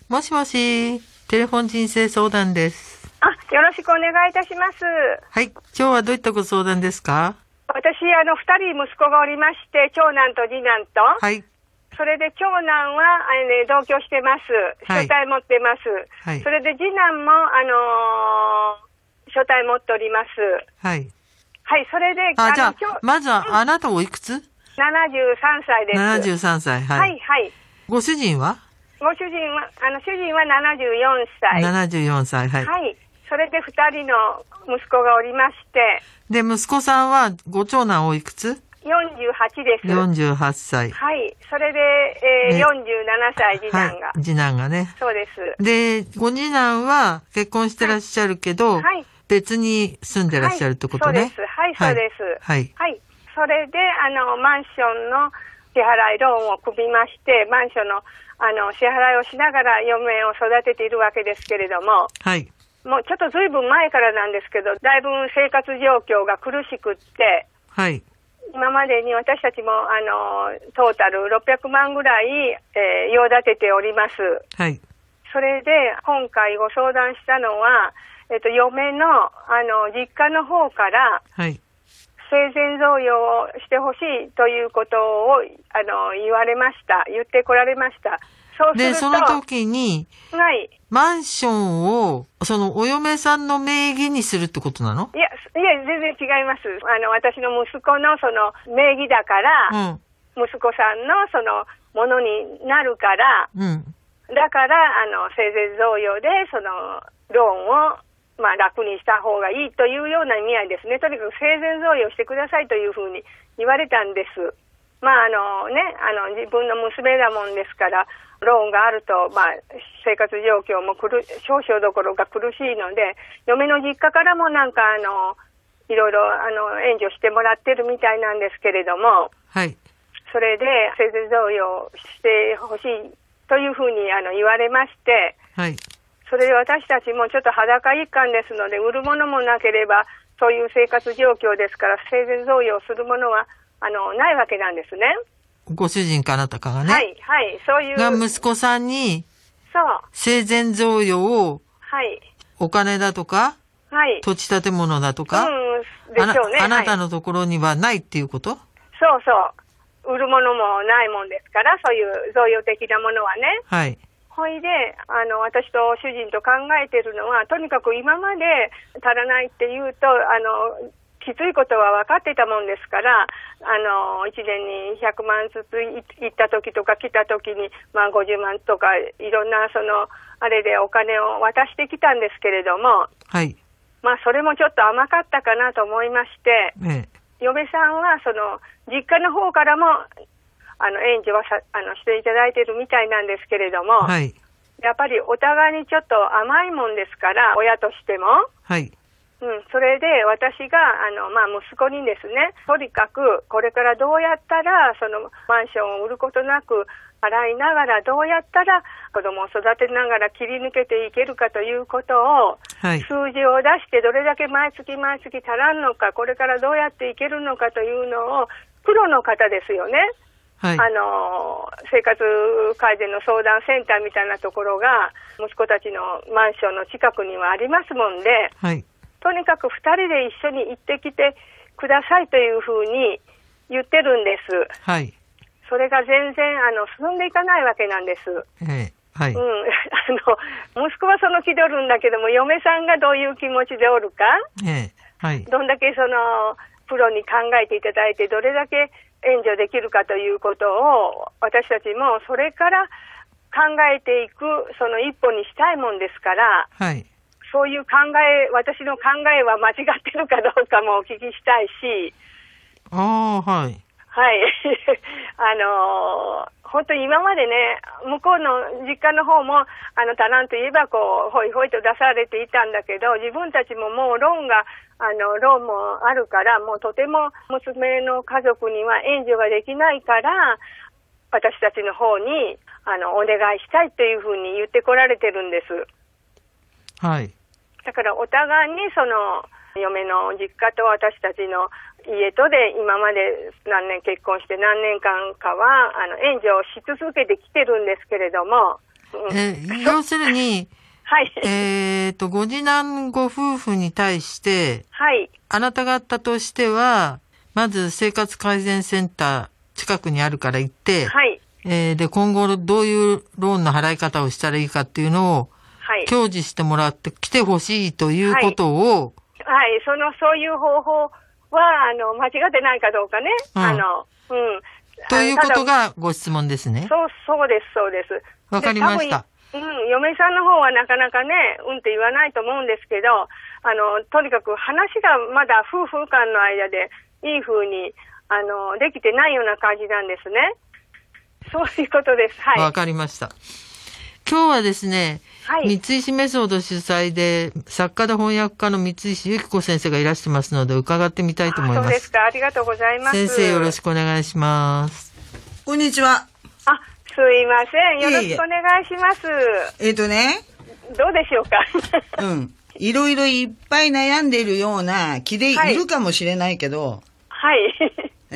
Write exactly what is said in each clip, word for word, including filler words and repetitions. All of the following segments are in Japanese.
もしもし、テレフォン人生相談です。 あ、よろしくお願いいたします。 はい、今日はどういったご相談ですか？ 私、あの、二人息子がおりまして、長男と次男と。 はい。 それで長男は、あのね、同居してます。書体持ってます。はい。それで次男も、あのー、書体持っております。 はい。 はい、それで、 あ、あじゃあ、まずは、あなたおいくつ？ ななじゅうさん 歳です。 ななじゅうさんさい。はい。 はい、はい。 ご主人は？ ご主人は、あの、主人はななじゅうよんさい。 ななじゅうよんさい、はい。 はい。それで二人の息子がおりまして。 で、息子さんは、ご長男おいくつ？ よんじゅうはちです。 よんじゅうはっさい。 はい。それで、えーね、よんじゅうななさい、次男が、 はい。次男がね。 そうです。 で、ご次男は結婚してらっしゃるけど、はい、別に住んでらっしゃるってことね。はい、 そうです。はい、そうです。 はい。 はい。それで、あの、マンションの支払いローンを組みまして、マンションの、あの、支払いをしながら嫁を育てているわけですけれども、 はい。 もうちょっとずいぶん前からなんですけど、だいぶ生活状況が苦しくって、 はい。 今までに私たちも、あの、トータルろっぴゃくまんぐらい、えー、用立てております。 はい。 それで、今回ご相談したのは、えっと、嫁の、あの、実家の方から、はい。生前贈与をしてほしいということを、あの、言われました。言ってこられました。そうすると。で、 その時に、はい。マンションを、その、お嫁さんの名義にするってことなの？ いや、いや、全然違います。あの、私の息子のその、名義だから、うん、息子さんのその、ものになるから、うん、だから、あの、生前贈与で、その、ローンを、まあ、楽にした方がいいというような意味合いですね。とにかく生前贈与してくださいというふうに言われたんです。まあ、あのね、あの、自分の娘だもんですから、ローンがあると、まあ、生活状況も苦少々どころか苦しいので、嫁の実家からもなんか、あの、いろいろ、あの、援助してもらってるみたいなんですけれども、はい。それで、生前贈与してほしいというふうに、あの、言われまして、はい。それで私たちもちょっと裸一貫ですので、売るものもなければ、そういう生活状況ですから、生前贈与をするものは、あの、ないわけなんですね。 ご主人かあなたかがね。 はい、はい、そういう。 が息子さんに、そう。生前贈与を、はい。お金だとか、はい。土地建物だとか、うん、でしょうね。あな、あなたのところにはないっていうこと？ そうそう。売るものもないもんですから、そういう贈与的なものはね。はい。ほいで、あの、私と主人と考えているのは、とにかく今まで足らないっていうと、あの、きついことは分かってたもんですから、あの、いちねんにひゃくまんずつ行った時とか来た時に、まあごじゅうまんとか、いろんなその、あれでお金を渡してきたんですけれども、はい。まあそれもちょっと甘かったかなと思いまして、ね、嫁さんはその、実家の方からも、あの、援助はさ、あの、していただいているみたいなんですけれども、はい。やっぱりお互いにちょっと甘いもんですから、親としても。はい。うん、それで私が、あの、まあ、息子にですね、とにかく、これからどうやったら、その、マンションを売ることなく、払いながら、どうやったら、子供を育てながら切り抜けていけるかということを、はい、数字を出して、どれだけ毎月毎月足らんのか、これからどうやっていけるのかというのを、プロの方ですよね。はい、あの、生活改善の相談センターみたいなところが、息子たちのマンションの近くにはありますもんで、はい、とにかく二人で一緒に行ってきてくださいというふうに言ってるんです。はい。それが全然、あの、進んでいかないわけなんです。ええ、はい。うん。あの、息子はその気取るんだけども、嫁さんがどういう気持ちでおるか、ええ、はい。どんだけその、プロに考えていただいて、どれだけ援助できるかということを、私たちもそれから考えていく、その一歩にしたいもんですから、はい。そういう考え、私の考えは間違ってるかどうかもお聞きしたいし。 ああ、はい。 はい。あのー、本当に今までね、向こうの実家の方も、あの、足らんといえば、こう、ほいほいと出されていたんだけど、自分たちももうローンが、あの、ローンもあるから、もうとても娘の家族には援助ができないから、私たちの方に、あの、お願いしたいというふうに言ってこられてるんです。はい。だからお互いにその、嫁の実家と私たちの家とで今まで何年結婚して何年間かはあの援助をし続けてきてるんですけれども、 うん、 えー、要するに、 はい。 えっと、ご次男ご夫婦に対して、 はい。 あなた方としては、まず生活改善センター近くにあるから行って、 はい。 えー、で、今後どういうローンの払い方をしたらいいかっていうのを、はい。協示してもらって来てほしいということを、 はい、はい、その、そういう方法は、あの、間違ってないかどうかね。うん、あの、うん。 ということがご質問ですね。 そう、そうです、そうです。 わかりました。 うん、嫁さんの方はなかなかね、うんって言わないと思うんですけど、あの、とにかく話がまだ夫婦間の間でいい風に、あの、できてないような感じなんですね。そういうことです。はい。 わかりました。今日はですね、はい、三石メソッド主催で、作家で翻訳家の三石由紀子先生がいらしてますので、伺ってみたいと思います。 そうですか。ありがとうございます。 先生、よろしくお願いします。 こんにちは。 あ、すいません。よろしくお願いします。 えっとね。 どうでしょうか。 うん。いろいろいっぱい悩んでいるような気でいるかもしれないけど。 はい。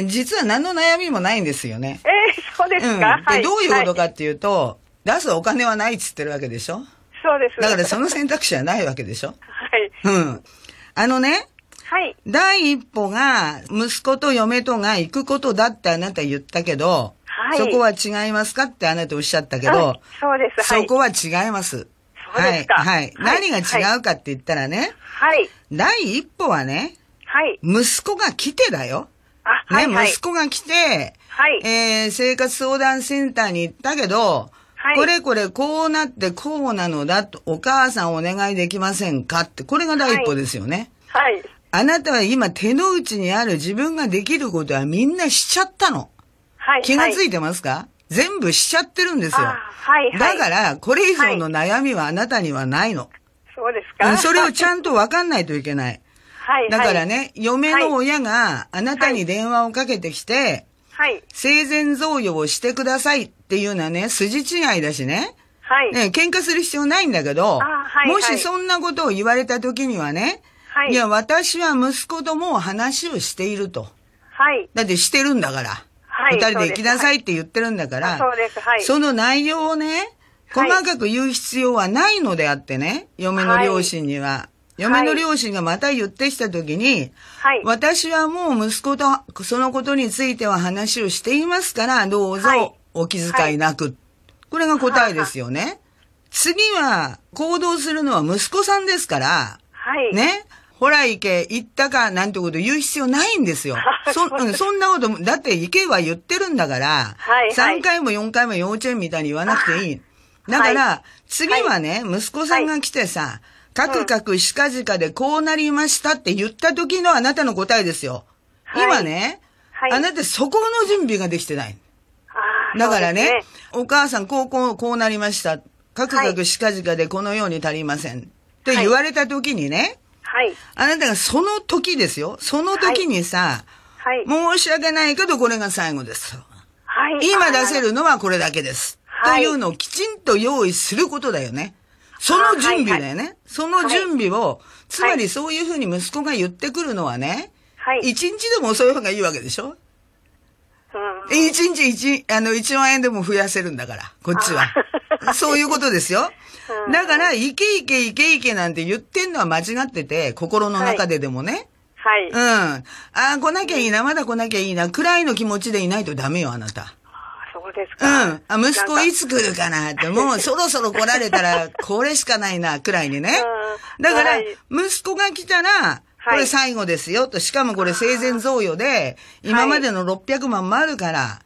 実は何の悩みもないんですよね。 えー、そうですか。うん、 で、はい、どういうことかっていうと、はい、出すお金はないっつってるわけでしょ。 そうです。 だからその選択肢はないわけでしょ。 はい。 うん。あのね。 はい。 第一歩が、息子と嫁とが行くことだってあなた言ったけど、はい、そこは違いますかってあなたおっしゃったけど、はい、 そうです。 はい、そこは違います。 そうですか。 はい。はい。何が違うかって言ったらね、 はい。 第一歩はね、 はい。 息子が来てだよ。 あ、はい、 ね、息子が来て、 はい。 えー、生活相談センターに行ったけど、はい、これこれこうなってこうなのだと、お母さんお願いできませんかって、これが第一歩ですよね。 はい。はい、 あなたは今手の内にある自分ができることはみんなしちゃったの。はい。気がついてますか？はい、全部しちゃってるんですよ。 はい、はい。 だから、これ以上の悩みはあなたにはないの。 そうですか？ それをちゃんと分かんないといけない。 はい。 だからね、嫁の親があなたに電話をかけてきて、はい。生前贈与をしてくださいっていうのはね、筋違いだしね。はい。ね、喧嘩する必要ないんだけど、はい、もしそんなことを言われた時にはね、はい。いや、私は息子ともう話をしていると。はい。だってしてるんだから。はい。二人で行きなさいって言ってるんだから、 そうです。はい。 その内容をね、細かく言う必要はないのであってね、嫁の両親には。はい嫁の両親がまた言ってきたときに、はい、私はもう息子とそのことについては話をしていますから、どうぞお気遣いなく。はい、これが答えですよね。はい、次は行動するのは息子さんですから、はい、ね。ほら行け、行ったかなんてこと言う必要ないんですよ。そ, そんなこと、だって行けは言ってるんだから、はい、さんかいもよんかいも幼稚園みたいに言わなくていい。だから、はい、次はね、息子さんが来てさ、かくかくしかじかでこうなりましたって言った時のあなたの答えですよ。はい、今ね、はい、あなたそこの準備ができてない。だからね、ねお母さんこうこうこうなりました。かくかくしかじかでこのように足りません。って言われた時にね、はい、あなたがその時ですよ。その時にさ、はい、申し訳ないけどこれが最後です。はい、今出せるのはこれだけです。はい、というのをきちんと用意することだよね。その準備だよね。はいはい、その準備を、はい、つまりそういうふうに息子が言ってくるのはね、はい、一日でも遅い方がいいわけでしょ、うん、一日一、あの、一万円でも増やせるんだから、こっちは。そういうことですよ。うん、だから、いけいけいけいけなんて言ってんのは間違ってて、心の中ででもね。はい。うん。ああ、来なきゃいいな、まだ来なきゃいいな、くらいの気持ちでいないとダメよ、あなた。 そうですか。 うん。あ、息子いつ来るかなって、もうそろそろ来られたら、これしかないな、くらいにね。だから、息子が来たら、これ最後ですよと、しかもこれ生前贈与で、今までのろっぴゃくまんもあるから、はい。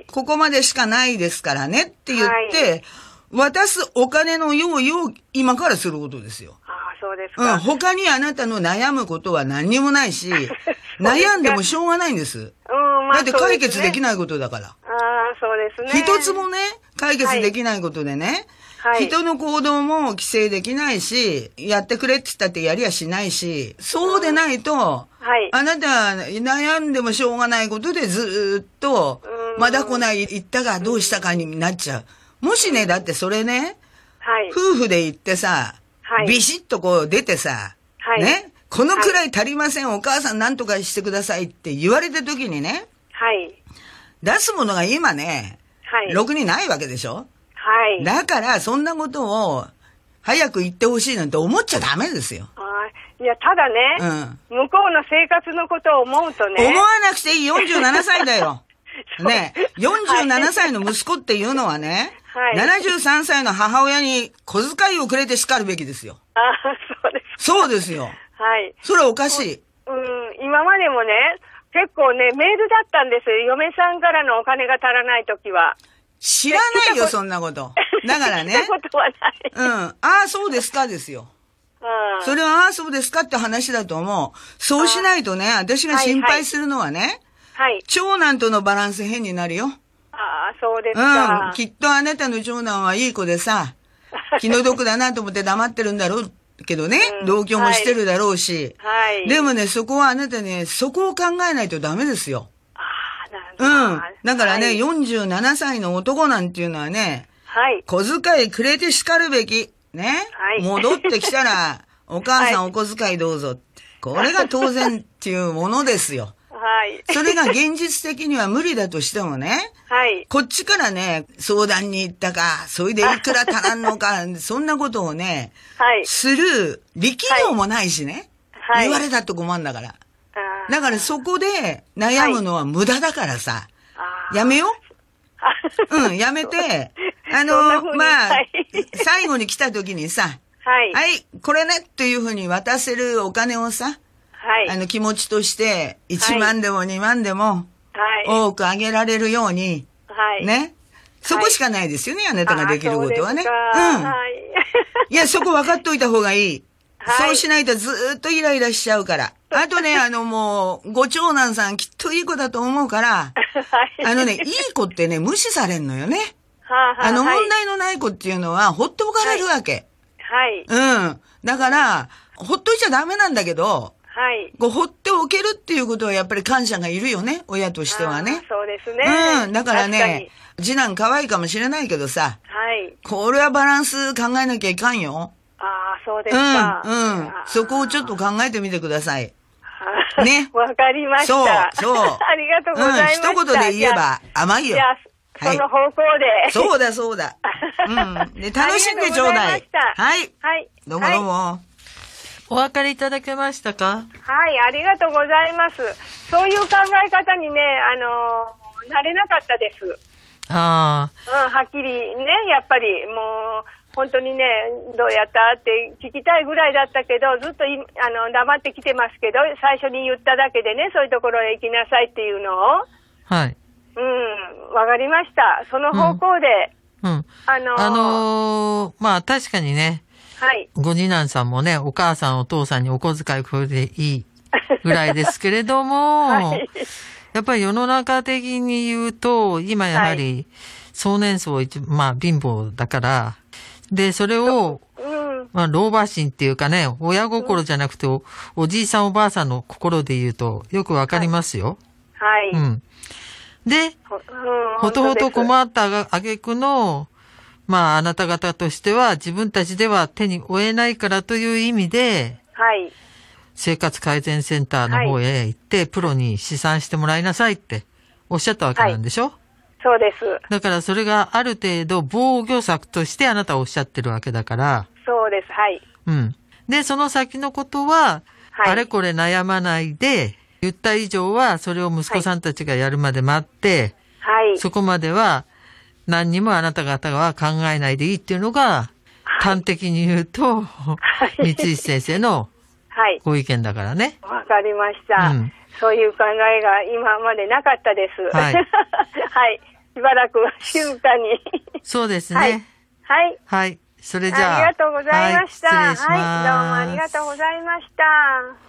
ここまでしかないですからねって言って、渡すお金の用意を今からすることですよ。 ああ、そうですか。 うん。他にあなたの悩むことは何にもないし、悩んでもしょうがないんです。うん、まあ、だって解決できないことだから。 そうですね。 一つもね、解決できないことでね、はい、人の行動も規制できないし、やってくれって言ったってやりゃしないし、そうでないと、うんはい、あなた悩んでもしょうがないことでずっと、まだ来ない、行ったかどうしたかになっちゃう。もしね、だってそれね、はい、夫婦で行ってさ、はい、ビシッとこう出てさ、はい、ね、このくらい足りません、はい、お母さん何とかしてくださいって言われた時にね、はい。出すものが今ね、はい。ろくにないわけでしょ？ はい。 だから、そんなことを、早く言ってほしいなんて思っちゃダメですよ。 いや、ただね、うん、向こうの生活のことを思うとね。 思わなくていい、よんじゅうななさいだよ。ね、よんじゅうななさいの息子っていうのはね、はい、ななじゅうさんさいの母親に小遣いをくれて叱るべきですよ。 ああ、そうです。 そうですよ。 はい。 それはおかしい。 うん、今までもね、結構ね、メールだったんですよ。嫁さんからのお金が足らないときは。 知らないよ、そんなこと。だからね。 そんなことはない。 うん。ああ、そうですかですよ。うん、それは、ああ、そうですかって話だと思う。そうしないとね、私が心配するのはね、はい、はい。長男とのバランス変になるよ。 ああ、そうですか。 うん。きっとあなたの長男はいい子でさ、気の毒だなと思って黙ってるんだろうけどね、うん、同居もしてるだろうし。はい。でもね、そこはあなたね、そこを考えないとダメですよ。 ああ、なるほど。 うん。だからね、はい、よんじゅうななさいの男なんていうのはね、はい。小遣いくれて叱るべき。ね。はい。戻ってきたら、お母さんお小遣いどうぞ。これが当然っていうものですよ。はい。それが現実的には無理だとしてもね。はい。こっちからね、相談に行ったか、それでいくら足らんのか、そんなことをね、はい。する力量もないしね。はい。言われたって困るんだから。だからそこで悩むのは無駄だからさ。はい、やめよう。うん、やめて、あの、まあ、はい、最後に来た時にさ、はい。はい、これね、というふうに渡せるお金をさ、はい。あの、気持ちとして、いちまんでもにまんでも、はい。多くあげられるように、はい。ね。そこしかないですよね、あなたができることはね。うん。はい。いや、そこ分かっといた方がいい。はい。そうしないとずーっとイライラしちゃうから。あとね、あのもう、ご長男さんきっといい子だと思うから、はい。あのね、いい子ってね、無視されんのよね。はあ、あの、問題のない子っていうのは、ほっとかれるわけ。はい。うん。だから、ほっといちゃダメなんだけど、はい。こう、放っておけるっていうことはやっぱり感謝がいるよね、親としてはね。 そうですね。 うん。だからね、次男可愛いかもしれないけどさ、はい。これはバランス考えなきゃいかんよ。 ああ、そうですか。 うん、うん。そこをちょっと考えてみてください。ね。 わかりました。 そう、そう。 ありがとうございます。 うん、一言で言えば甘いよ。 その方向で。 そうだ、そうだ。うん。で、楽しんでちょうだい。はい。はい。どうもどうも。 お分かりいただけましたか？ はい、ありがとうございます。そういう考え方にね、あのー、なれなかったです。ああ。うん、はっきりね、やっぱりもう、本当にね、どうやったって聞きたいぐらいだったけど、ずっといあの黙ってきてますけど、最初に言っただけでね、そういうところへ行きなさいっていうのを。はい。うん、わかりました。その方向で。うん。うん、あのー、 あのー、まあ確かにね、はい。ご次男さんもね、お母さんお父さんにお小遣いこれでいいぐらいですけれども、はい、やっぱり世の中的に言うと、今やはり総年層一、まあ貧乏だから、で、それを、うん、まあ老婆心っていうかね、親心じゃなくて お, おじいさんおばあさんの心で言うとよくわかりますよ。はい。はい、うん。で、うん、ほとほと困った挙句の、まあ、あなた方としては自分たちでは手に負えないからという意味で、はい。生活改善センターの方へ行って、はい、プロに試算してもらいなさいっておっしゃったわけなんでしょ？はい、 そうです。 だからそれがある程度防御策としてあなたはおっしゃってるわけだから。 そうです、はい。 うん。で、その先のことは、はい、あれこれ悩まないで、言った以上はそれを息子さんたちがやるまで待って、はい。そこまでは、何にもあなた方は考えないでいいっていうのが、端的に言うと、はい、三石先生のご意見だからね。 わかりました、うん。そういう考えが今までなかったです。はい。はい。しばらく静かに。 そうですね。 はい。はい。 はい。それじゃあ。 ありがとうございました。 はい、失礼します。 はい。どうもありがとうございました。